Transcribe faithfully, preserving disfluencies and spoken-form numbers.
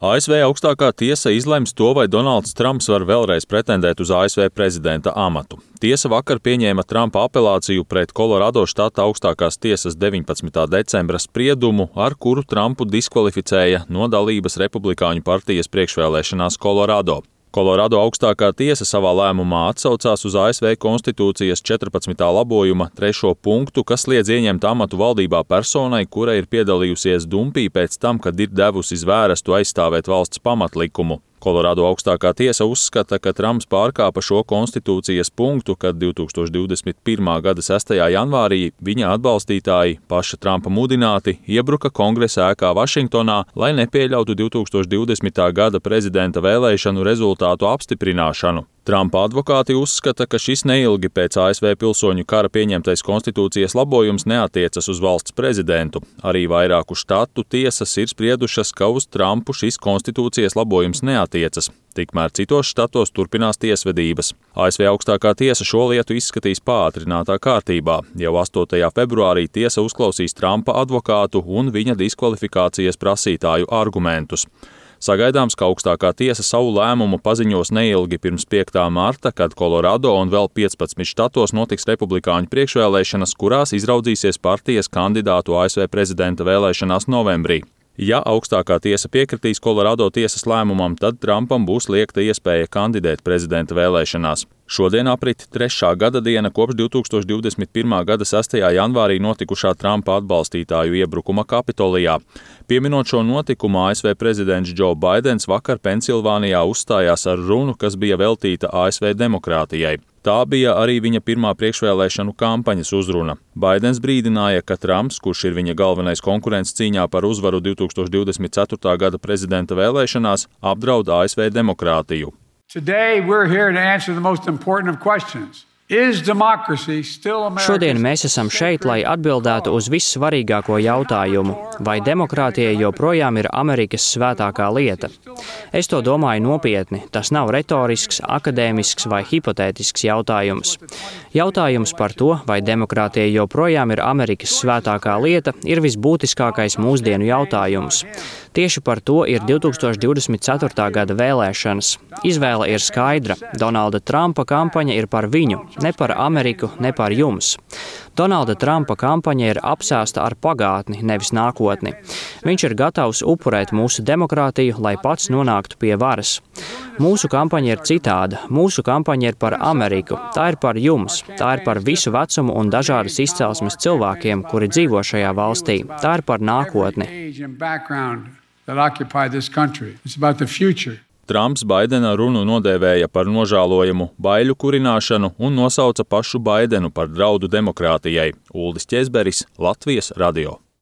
A S V augstākā tiesa izlems to, vai Donalds Trumps var vēlreiz pretendēt uz A S V prezidenta amatu. Tiesa vakar pieņēma Trumpa apelāciju pret Kolorado štata augstākās tiesas deviņpadsmitā decembra spriedumu, ar kuru Trumpu diskvalificēja no dalības Republikāņu partijas priekšvēlēšanās Kolorado. Kolorado augstākā tiesa savā lēmumā atsaucās uz A S V konstitūcijas četrpadsmitā labojuma trešo punktu, kas liedz ieņemt amatu valdībā personai, kura ir piedalījusies dumpī pēc tam, kad ir devusi zvērestu aizstāvēt valsts pamatlikumu. Kolorado augstākā tiesa uzskata, ka Trumps pārkāpa šo konstitūcijas punktu, kad divtūkstoš divdesmit pirmā gada sestajā janvārī viņa atbalstītāji, paša Trumpa mudināti, iebruka Kongresa ēkā Vašingtonā, lai nepieļautu divtūkstoš divdesmitā gada prezidenta vēlēšanu rezultātu apstiprināšanu. Trumpa advokāti uzskata, ka šis neilgi pēc A S V pilsoņu kara pieņemtais konstitūcijas labojums neatiecas uz valsts prezidentu. Arī vairāku štatu tiesas ir spriedušas, ka uz Trumpu šis konstitūcijas labojums neatiecas. Tikmēr citos štatos turpinās tiesvedības. A S V augstākā tiesa šo lietu izskatīs pātrinātā kārtībā. Jau astotajā februārī tiesa uzklausīs Trumpa advokātu un viņa diskvalifikācijas prasītāju argumentus. Sagaidāms, ka augstākā tiesa savu lēmumu paziņos neilgi pirms piektā marta, kad Kolorado un vēl piecpadsmit štatos notiks republikāņu priekšvēlēšanas, kurās izraudzīsies partijas kandidātu A S V prezidenta vēlēšanās novembrī. Ja augstākā tiesa piekritīs Kolorado tiesas lēmumam, tad Trumpam būs liekta iespēja kandidēt prezidenta vēlēšanās. Šodien aprit trešā gada diena kopš divtūkstoš divdesmit pirmā gada sestajā janvārī notikušā Trumpa atbalstītāju iebrukuma Kapitolijā. Pieminot šo notikumu, A S V prezidents Džo Baidens vakar Pensilvānijā uzstājās ar runu, kas bija veltīta A S V demokrātijai. Tā bija arī viņa pirmā priekšvēlēšanu kampaņas uzruna. Baidens brīdināja, ka Trumps, kurš ir viņa galvenais konkurents cīņā par uzvaru divtūkstoš divdesmit ceturtā gada prezidenta vēlēšanās, apdraud A S V demokrātiju. Today we're here to answer the most important of questions. Šodien mēs esam šeit, lai atbildētu uz vissvarīgāko jautājumu, vai demokrātija joprojām ir Amerikas svētākā lieta. Es to domāju nopietni, tas nav retorisks, akadēmisks vai hipotētisks jautājums. Jautājums par to, vai demokrātija joprojām ir Amerikas svētākā lieta, ir visbūtiskākais mūsdienu jautājums. Tieši par to ir divtūkstoš divdesmit ceturtā gada vēlēšanas. Izvēle ir skaidra. Donalda Trumpa kampaņa ir par viņu, ne par Ameriku, ne par jums. Donalda Trumpa kampaņa ir apsēsta ar pagātni, nevis nākotni. Viņš ir gatavs upurēt mūsu demokrātiju, lai pats nonāktu pie varas. Mūsu kampaņa ir citāda. Mūsu kampaņa ir par Ameriku. Tā ir par jums. Tā ir par visu vecumu un dažādas izcelsmes cilvēkiem, kuri dzīvo šajā valstī. Tā ir par nākotni. Trumps Baidena runu nodēvēja par nožēlojamu baiļu kurināšanu un nosauca pašu Baidenu par draudu demokrātijai. Uldis Ķezberis, Latvijas radio.